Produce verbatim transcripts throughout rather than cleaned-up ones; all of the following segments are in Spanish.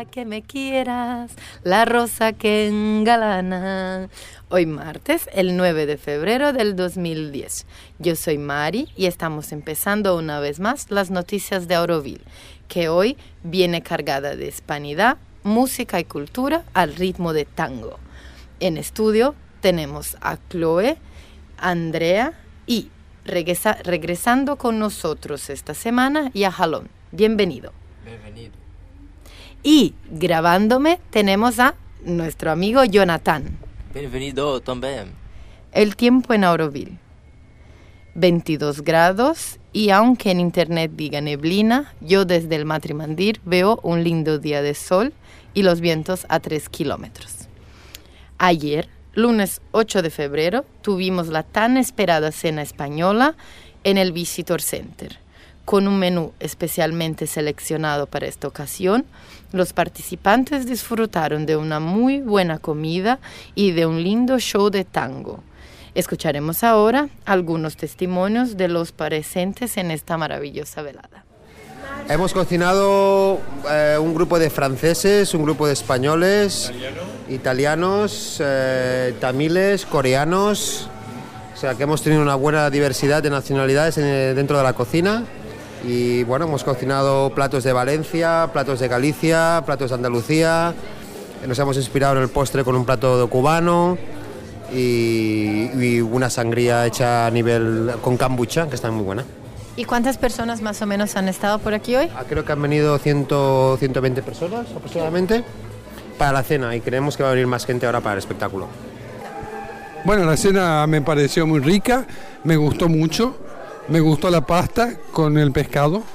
para que me quieras, la rosa que engalana. Hoy martes, el nueve de febrero del dos mil diez. Yo soy Mari y estamos empezando una vez más las noticias de Auroville, que hoy viene cargada de hispanidad, música y cultura al ritmo de tango. En estudio tenemos a Chloe, Andrea y regresa, regresando con nosotros esta semana y a Jalón. Bienvenido. Bienvenido. Y grabándome tenemos a nuestro amigo Jonathan. Bienvenido también. El tiempo en Auroville. veintidós grados y aunque en internet diga neblina, yo desde el Matrimandir veo un lindo día de sol y los vientos a tres kilómetros. Ayer, lunes ocho de febrero, tuvimos la tan esperada cena española en el Visitor Center. Con un menú especialmente seleccionado para esta ocasión, los participantes disfrutaron de una muy buena comida y de un lindo show de tango. Escucharemos ahora algunos testimonios de los presentes en esta maravillosa velada. Hemos cocinado eh, un grupo de franceses, un grupo de españoles, ¿Italiano? italianos, eh, tamiles, coreanos. O sea que hemos tenido una buena diversidad de nacionalidades en, dentro de la cocina. Y bueno, hemos cocinado platos de Valencia, platos de Galicia, platos de Andalucía. Nos hemos inspirado en el postre con un plato cubano y, y una sangría hecha a nivel con kombucha, que está muy buena. ¿Y cuántas personas más o menos han estado por aquí hoy? Ah, creo que han venido cien, ciento veinte personas aproximadamente para la cena y creemos que va a venir más gente ahora para el espectáculo. Bueno, la cena me pareció muy rica, me gustó mucho, me gustó la pasta con el pescado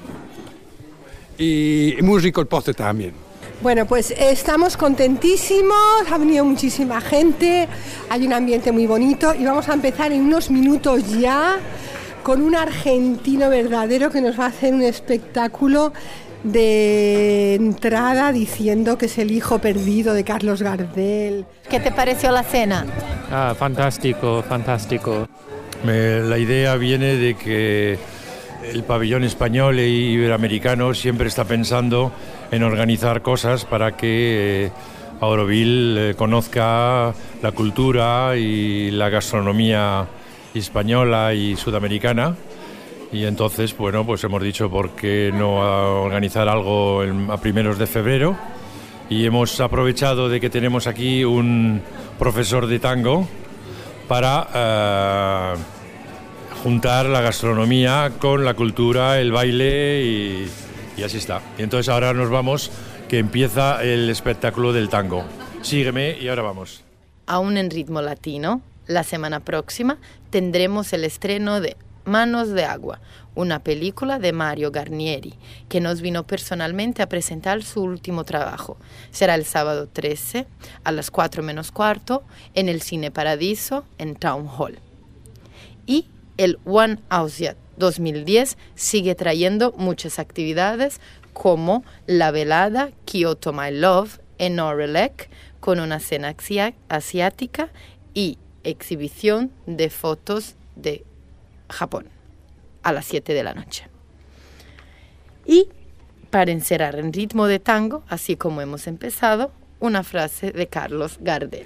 y muy rico el postre también. Bueno, pues estamos contentísimos, ha venido muchísima gente, hay un ambiente muy bonito y vamos a empezar en unos minutos ya con un argentino verdadero que nos va a hacer un espectáculo de entrada diciendo que es el hijo perdido de Carlos Gardel. ¿Qué te pareció la cena? Ah, fantástico, fantástico. Me, la idea viene de que el pabellón español e iberoamericano siempre está pensando en organizar cosas para que eh, Auroville eh, conozca la cultura y la gastronomía española y sudamericana, y entonces, bueno, pues hemos dicho por qué no organizar algo a primeros de febrero, y hemos aprovechado de que tenemos aquí un profesor de tango para eh, juntar la gastronomía con la cultura, el baile y, y así está. Y entonces ahora nos vamos, que empieza el espectáculo del tango. Sígueme y ahora vamos. Aún en ritmo latino, la semana próxima tendremos el estreno de Manos de Agua, una película de Mario Garnieri, que nos vino personalmente a presentar su último trabajo. Será el sábado trece, a las cuatro menos cuarto, en el Cine Paradiso, en Town Hall. Y el One Asia dos mil diez sigue trayendo muchas actividades, como la velada Kyoto My Love en Orelec, con una cena asiática y exhibición de fotos de Japón a las siete de la noche. Y para encerrar en ritmo de tango, así como hemos empezado, una frase de Carlos Gardel.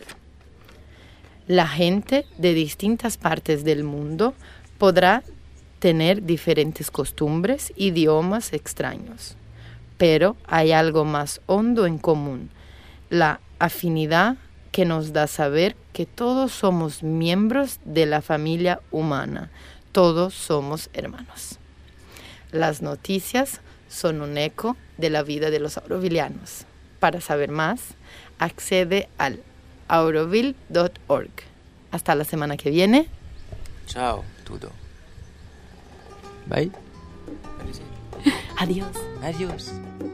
La gente de distintas partes del mundo podrá tener diferentes costumbres, idiomas extraños, pero hay algo más hondo en común, la afinidad que nos da saber que todos somos miembros de la familia humana, todos somos hermanos. Las noticias son un eco de la vida de los aurovillianos. Para saber más, accede al auroville punto org. Hasta la semana que viene. Chao, todo. Bye. Adiós. Adiós.